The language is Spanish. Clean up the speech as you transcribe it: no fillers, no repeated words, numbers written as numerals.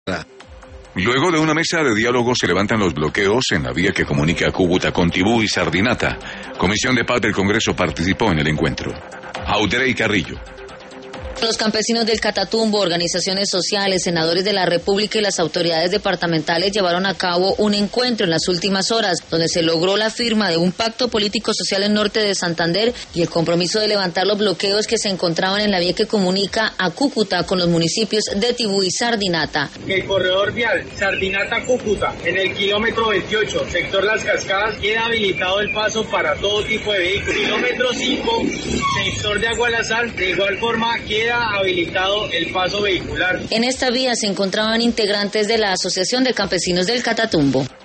Luego de una mesa de diálogo se levantan los bloqueos en la vía que comunica Cúcuta con Tibú y Sardinata. Comisión de Paz del Congreso participó en el encuentro. Audrey Carrillo. Los campesinos del Catatumbo, organizaciones sociales, senadores de la República y las autoridades departamentales llevaron a cabo un encuentro en las últimas horas, donde se logró la firma de un pacto político-social en norte de Santander y el compromiso de levantar los bloqueos que se encontraban en la vía que comunica a Cúcuta con los municipios de Tibú y Sardinata. El corredor vial Sardinata-Cúcuta, en el kilómetro 28, sector Las Cascadas, queda habilitado el paso para todo tipo de vehículos. Kilómetro 5, sector de Agualazal, de igual forma queda habilitado el paso vehicular. En esta vía se encontraban integrantes de la Asociación de Campesinos del Catatumbo.